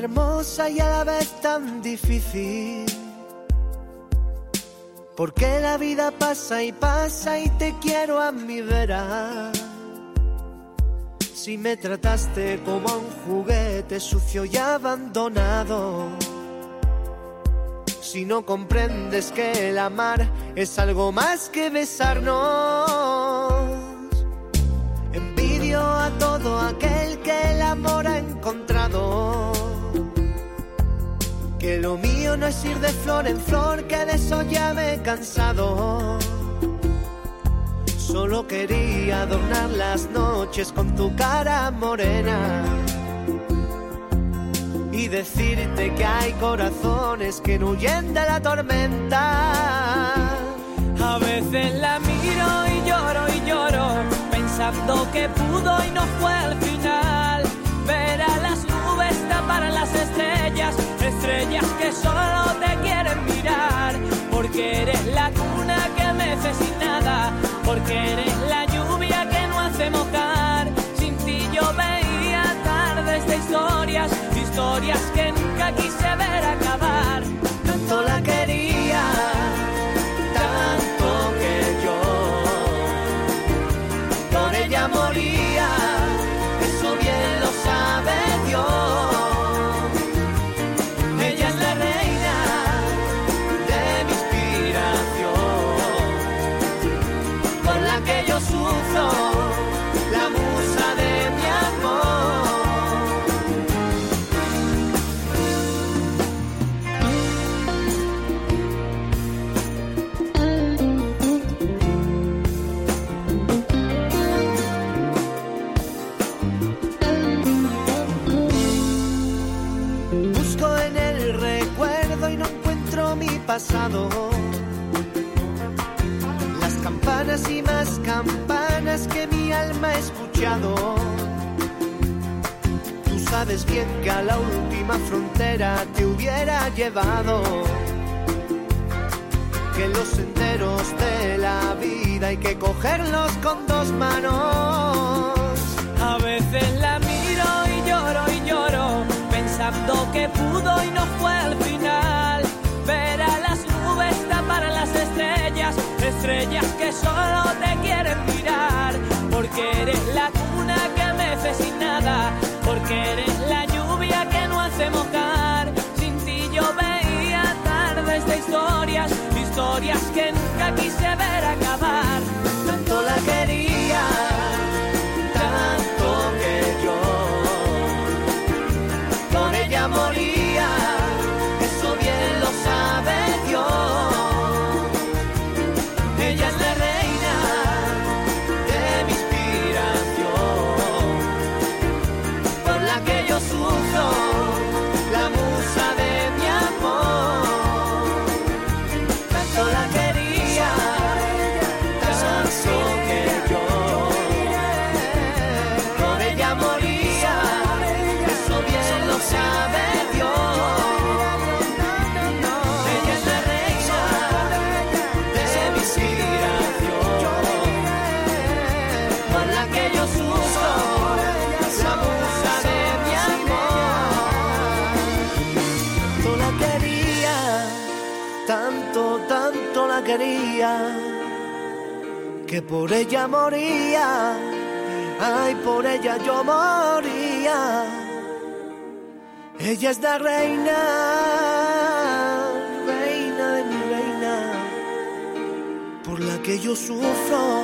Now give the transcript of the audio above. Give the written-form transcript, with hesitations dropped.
hermosa y a la vez tan difícil. Porque la vida pasa y pasa y te quiero a mi vera. Si me trataste como a un juguete sucio y abandonado. Si no comprendes que el amar es algo más que besarnos. Envidio a todo aquel que el amor ha encontrado. Que lo mío no es ir de flor en flor, que de eso ya me he cansado. Solo quería adornar las noches con tu cara morena y decirte que hay corazones que no huyen de la tormenta. A veces la miro y lloro, pensando que pudo y no fue al final. Ver a las nubes tapar a las estrellas, estrellas que solo te quieren mirar. Porque eres la cuna que mece sin nada, porque eres la lluvia que no hace mojar. Sin ti yo veía tardes de historias, historias que nunca quise ver acabar. Tanto la quería, tanto que yo por ella moría. Eso bien lo sabe Dios. Ella es la reina de mi inspiración, con la que yo sufro, la musa de mi amor. Busco en el recuerdo y no encuentro mi pasado. Las campanas y más campanas que mi alma ha escuchado. Tú sabes bien que a la última frontera te hubiera llevado. Que los senderos de la vida hay que cogerlos con dos manos. A veces la miro y lloro, pensando que pudo y no fue al final. Ver a las nubes tapar a las estrellas, estrellas que solo te quieren mirar. Porque eres la cuna que mece sin nada, porque eres la lluvia que no hace mojar. Sin ti yo veía tardes de historias, historias que nunca quise ver acabar. Tanto la quería, tanto que yo por ella moría. Eso bien lo sabe Dios. Ella es la reina de mi inspiración, por la que yo sufro, la musa de mi amor. Tanto la quería, tanto que yo por ella moría. Eso bien lo sabe Dios. Ella es la reina de mi inspiración, por la que yo sufro, la musa de mi amor. Tanto la quería, tanto la quería, que por ella moría. Ay, por ella yo moría. Ella es la reina, reina de mi reina, por la que yo sufro,